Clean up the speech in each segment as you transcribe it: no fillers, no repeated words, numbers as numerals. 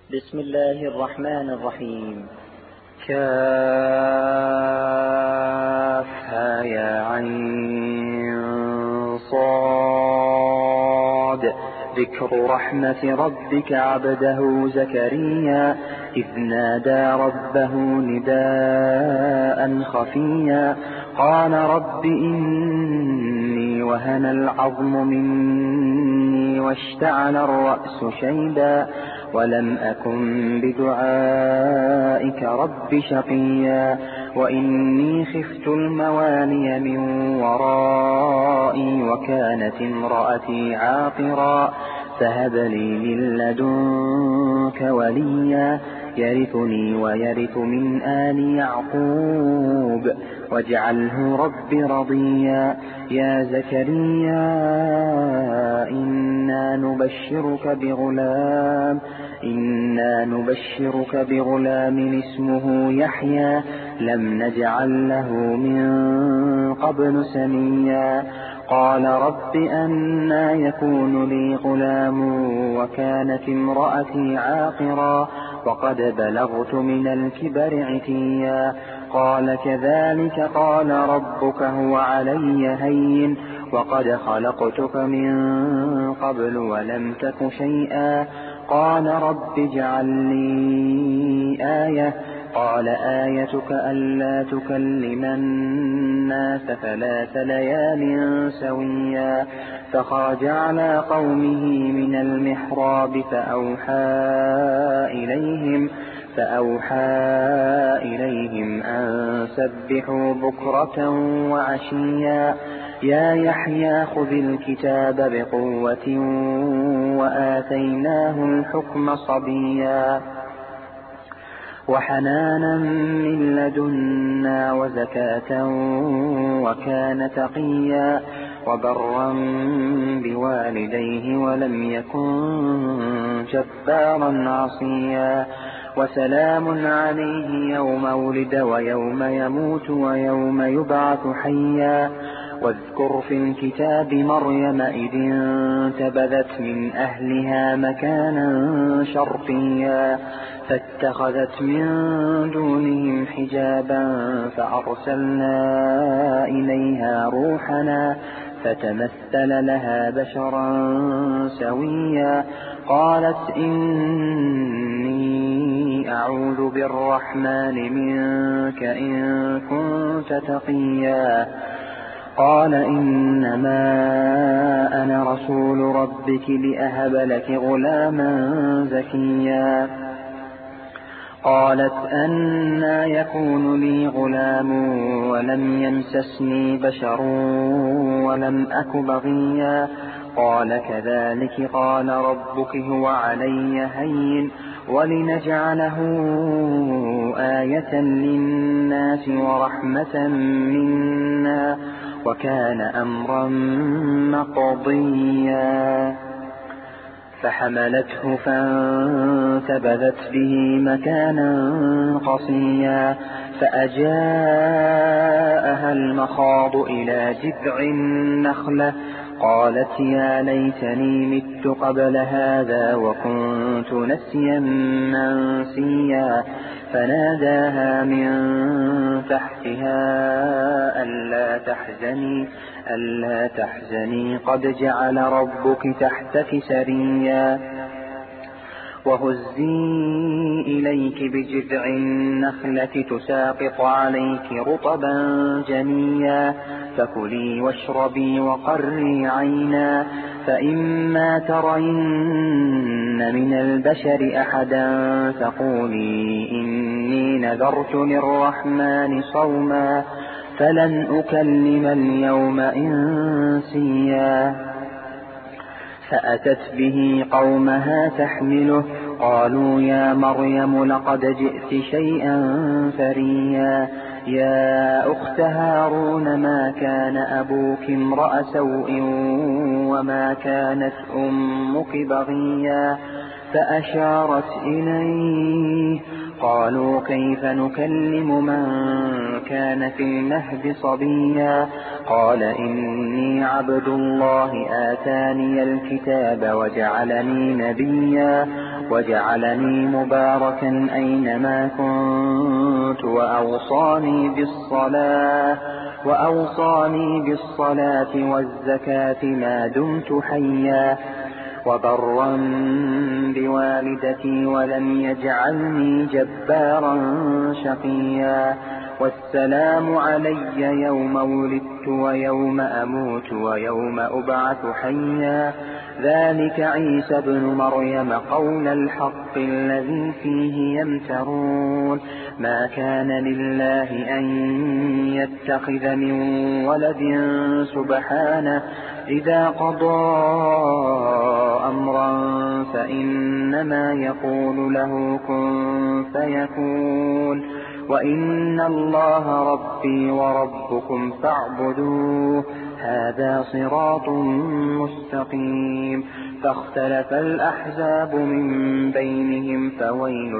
بسم الله الرحمن الرحيم. كافها يا عين صاد. ذكر رحمة ربك عبده زكريا إذ نادى ربه نداء خفيا قال رب إني وهن العظم مني واشتعل الرأس شيبا ولم أكن بدعائك رب شقيا وإني خفت الموالي من ورائي وكانت امرأتي عاقرا فهب لي من لدنك وليا يرثني ويرث من آل يعقوب واجعله رب رضيا يا زكريا إنا نبشرك بغلام اسمه يحيى لم نجعل له من قبل سميا قال رب أنى يكون لي غلام وكانت امرأتي عاقرا وقد بلغت من الكبر عتيا قال كذلك قال ربك هو علي هين وقد خلقتك من قبل ولم تك شيئا قال رب اجعل لي آية قال آيتك ألا تكلم الناس 3 ليال سويا فخرج على قومه من المحراب فأوحى إليهم أن سبحوا بكرة وعشيا يا يحيى خذ الكتاب بقوة وآتيناه الحكم صبيا وحنانا من لدنا وزكاة وكان تقيا وبرا بوالديه ولم يكن جبارا عصيا وسلام عليه يوم ولد ويوم يموت ويوم يبعث حيا واذكر في الكتاب مريم إذ انتبذت من أهلها مكانا شرقيا فاتخذت من دونهم حجابا فأرسلنا إليها روحنا فتمثل لها بشرا سويا قالت إني أعوذ بالرحمن منك إن كنت تقيا قال إنما أنا رسول ربك لأهب لك غلاما زكيا قالت أنى يكون لي غلام ولم يمسسني بشر ولم أك بغيا قال كذلك قال ربك هو علي هين ولنجعله آية للناس ورحمة منا وكان أمرا مقضيا فحملته فانتبذت به مكانا قصيا فأجاءها المخاض إلى جذع النخلة قالت يا ليتني مت قبل هذا وكنت نسيا منسيا فناداها من تحتها ألا تحزني قد جعل ربك تحتك سريا وهزي إليك بجذع النخلة تساقط عليك رطبا جنيا فكلي واشربي وقري عينا فإما ترين من البشر أحدا فقولي إني نذرت للرحمن صوما فلن أكلم اليوم إنسيا فأتت به قومها تحمله قالوا يا مريم لقد جئت شيئا فريا يا أخت هارون ما كان أبوك امرأ سوء وما كانت أمك بغيا فأشارت إليه قالوا كيف نكلم من كان في المهد صبيا قال إني عبد الله آتاني الكتاب وجعلني نبيا وجعلني مباركا أينما كنت وأوصاني بالصلاة والزكاة ما دمت حيا وبرا بوالدتي ولم يجعلني جبارا شقيا والسلام علي يوم ولدت ويوم أموت ويوم أبعث حيا ذلك عيسى ابن مريم قول الحق الذي فيه يمترون ما كان لله أن يتخذ من ولد سبحانه إذا قضى أمرا فإنما يقول له كن فيكون وإن الله ربي وربكم فاعبدوه هذا صراط مستقيم فاختلف الأحزاب من بينهم فويل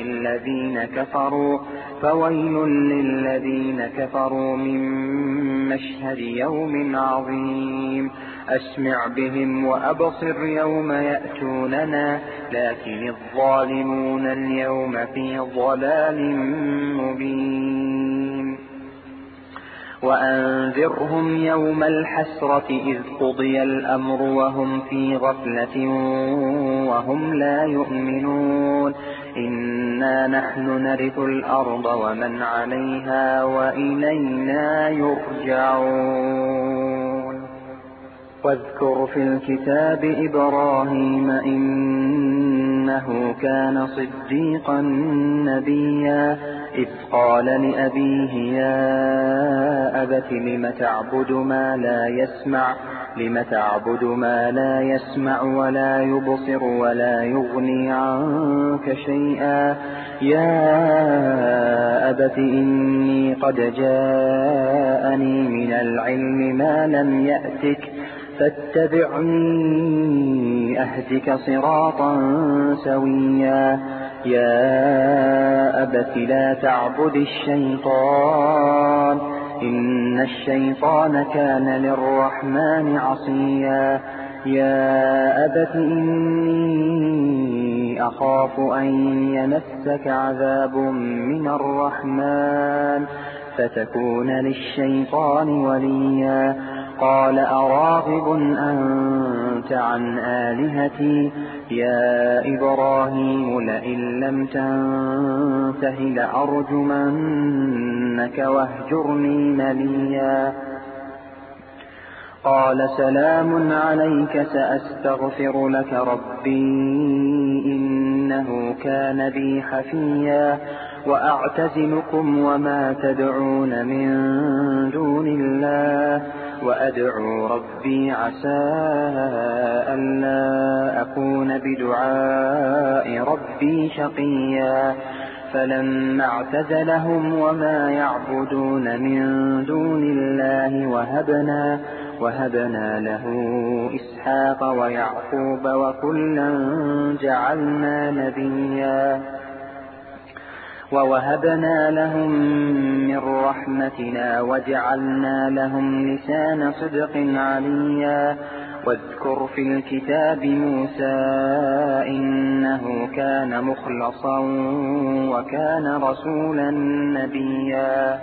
للذين كفروا من مشهد يوم عظيم أسمع بهم وأبصر يوم يأتوننا لكن الظالمون اليوم في ضلال مبين وأنذرهم يوم الحسرة إذ قضي الأمر وهم في غفلة وهم لا يؤمنون إنا نحن نرث الأرض ومن عليها وإلينا يرجعون واذكر في الكتاب إبراهيم إنه كان صديقا نبيا إذ قال لأبيه يا أبت لم تعبد ما لا يسمع ولا يبصر ولا يغني عنك شيئا يا أبت إني قد جاءني من العلم ما لم يأتك فاتبعني أهدك صراطا سويا يا أبت لا تعبد الشيطان إن الشيطان كان للرحمن عصيا يا أبت إني أخاف أن يمسك عذاب من الرحمن فتكون للشيطان وليا قال أراغب أنت عن آلهتي يا إبراهيم لئن لم تنته لأرجمنك واهجرني مليا قال سلام عليك سأستغفر لك ربي إنه كان بي حفيا وأعتزلكم وما تدعون من دون الله وأدعو ربي عسى ألا أكون بدعاء ربي شقيا فلما اعتزلهم وما يعبدون من دون الله وهبنا له إسحاق ويعقوب وكلا جعلنا نبيا ووهبنا لهم من رحمتنا وجعلنا لهم لسان صدق عليا واذكر في الكتاب موسى إنه كان مخلصا وكان رسولا نبيا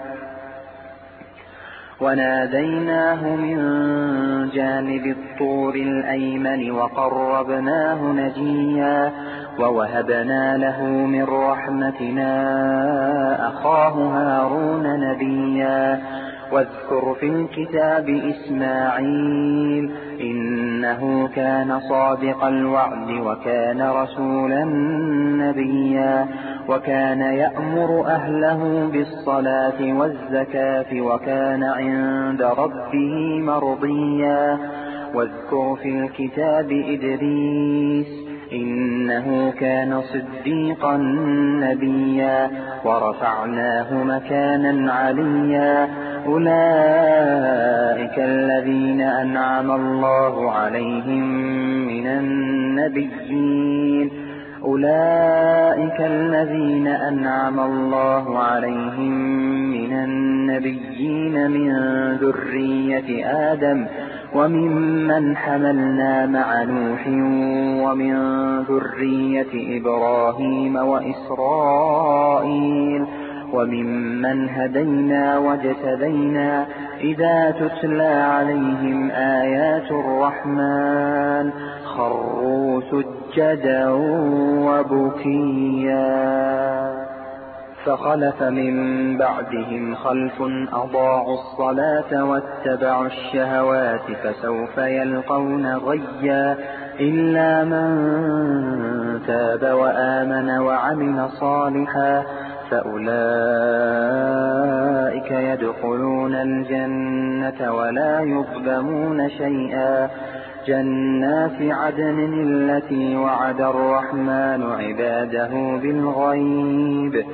وناديناه من جانب الطور الأيمن وقربناه نجيا ووهبنا له من رحمتنا أخاه هارون نبيا واذكر في الكتاب إسماعيل إنه كان صادق الوعد وكان رسولا نبيا وكان يأمر أهله بالصلاة والزكاة وكان عند ربه مرضيا واذكر في الكتاب إدريس إنه كان صديقا نبيا ورفعناه مكانا عليا أولئك الذين أنعم الله عليهم من النبيين من ذرية آدم وممن حملنا مع نوح ومن ذرية إبراهيم وإسرائيل وممن هدينا واجتبينا إذا تتلى عليهم آيات الرحمن خروا سجدا وبكيا فخلف من بعدهم خلف أضاعوا الصلاة واتبعوا الشهوات فسوف يلقون غيا إلا من تاب وآمن وعمل صالحا فأولئك يدخلون الجنة ولا يظلمون شيئا جنات عدن التي وعد الرحمن عباده بالغيب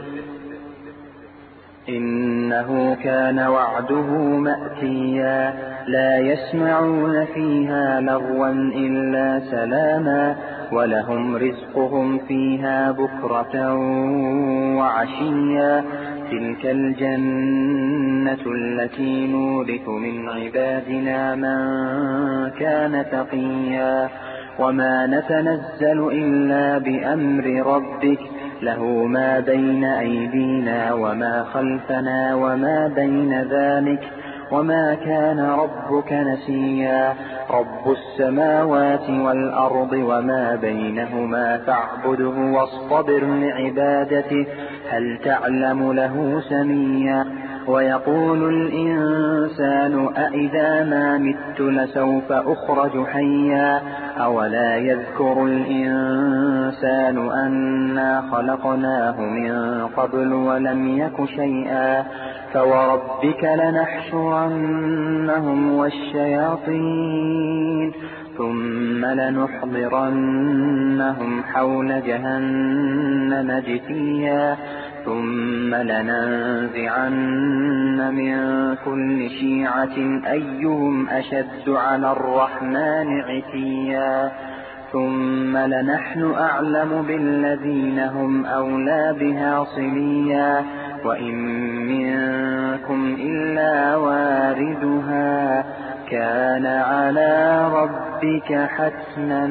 إنه كان وعده مأتيا لا يسمعون فيها لغوا إلا سلاما ولهم رزقهم فيها بكرة وعشيا تلك الجنة التي نورث من عبادنا من كان تقيا وما نتنزل إلا بأمر ربك له ما بين أيدينا وما خلفنا وما بين ذلك وما كان ربك نسيا رب السماوات والأرض وما بينهما فاعبده واصطبر لعبادته هل تعلم له سميا ويقول الإنسان أإذا ما مت لسوف أخرج حيا أولا يذكر الإنسان أنا خلقناه من قبل ولم يك شيئا فوربك لنحشرنهم والشياطين ثم لنحضرنهم حول جهنم جثيا ثم لننزعن من كل شيعة أيهم أشد على الرحمن عتيا ثم لنحن أعلم بالذين هم أولى بها صليا وإن منكم إلا واردها كان على ربك حتما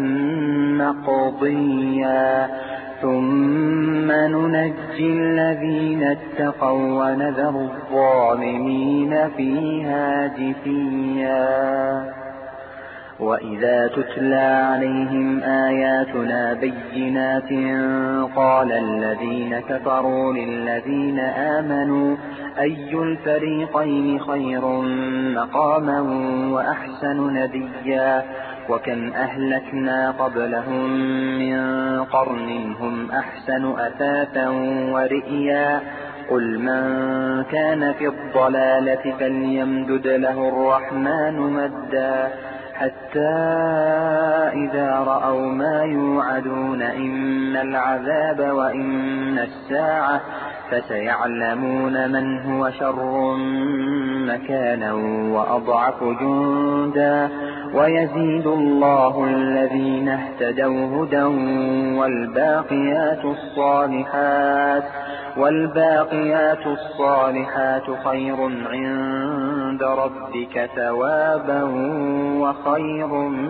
مقضيا ثم ننجي الذين اتقوا ونذر الظالمين فيها جثيا وإذا تتلى عليهم آياتنا بينات قال الذين كفروا للذين آمنوا أي الفريقين خير مقاما وأحسن نديا وكم أهلكنا قبلهم من قرن هم أحسن أثاثا ورئيا قل من كان في الضلالة فليمدد له الرحمن مدا حتى إذا رأوا ما يوعدون إما العذاب وإما الساعة فسيعلمون من هو شر مكانا وأضعف جندا ويزيد الله الذين اهتدوا هدى والباقيات الصالحات خير عند ربك ثوابا وخير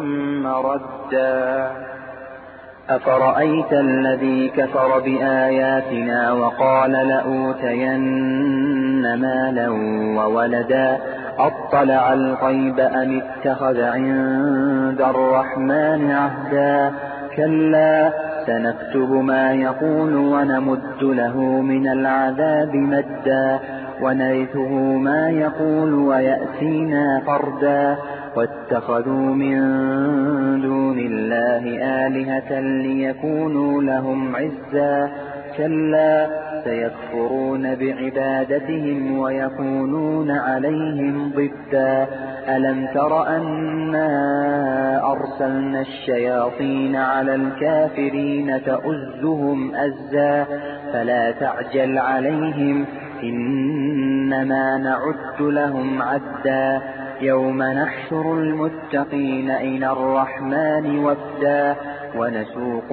مردا أفرأيت الذي كفر بآياتنا وقال لأوتين مالا وولدا أطلع الغيب أم اتخذ عند الرحمن عهدا كلا سنكتب ما يقول ونمد له من العذاب مدا ونرثه ما يقول ويأتينا فردا واتخذوا من دون الله آلهة ليكونوا لهم عزا كلا سيكفرون بعبادتهم ويكونون عليهم ضدا ألم تر أنا أرسلنا الشياطين على الكافرين تؤزهم أزا فلا تعجل عليهم إنما نعد لهم عدا يوم نحشر المتقين إلى الرحمن وفدا ونسوق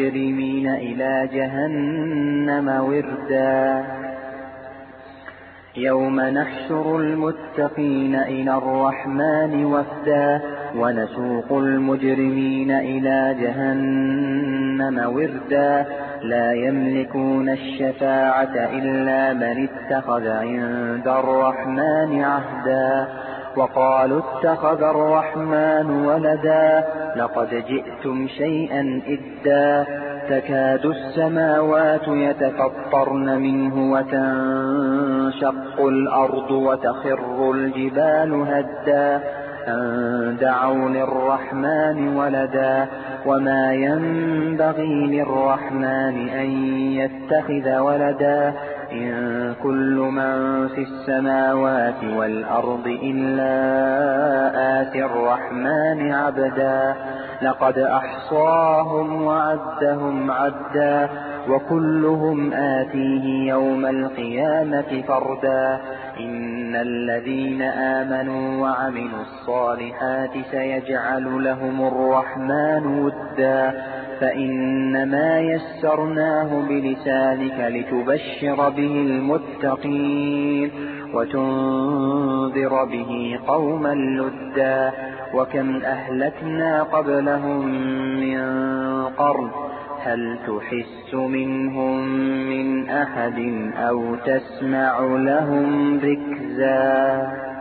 المجرمين إلى جهنم وردا يوم نحشر المتقين إلى الرحمن وفدا ونسوق المجرمين إلى جهنم وردا لا يملكون الشفاعة إلا من اتخذ عند الرحمن عهدا وقالوا اتخذ الرحمن ولدا لقد جئتم شيئا إدا تكاد السماوات يتفطرن منه وتنشق الأرض وتخر الجبال هدا أن دعوا للرحمن ولدا وما ينبغي للرحمن أن يتخذ ولدا إن كل من في السماوات والأرض إلا آتي الرحمن عبدا لقد أحصاهم وعدهم عدا وكلهم آتيه يوم القيامة فردا إن الذين آمنوا وعملوا الصالحات سيجعل لهم الرحمن ودا فإنما يسرناه بلسانك لتبشر به المتقين وتنذر به قوما لدا وكم أهلكنا قبلهم من قرن هل تحس منهم من أحد أو تسمع لهم ركزا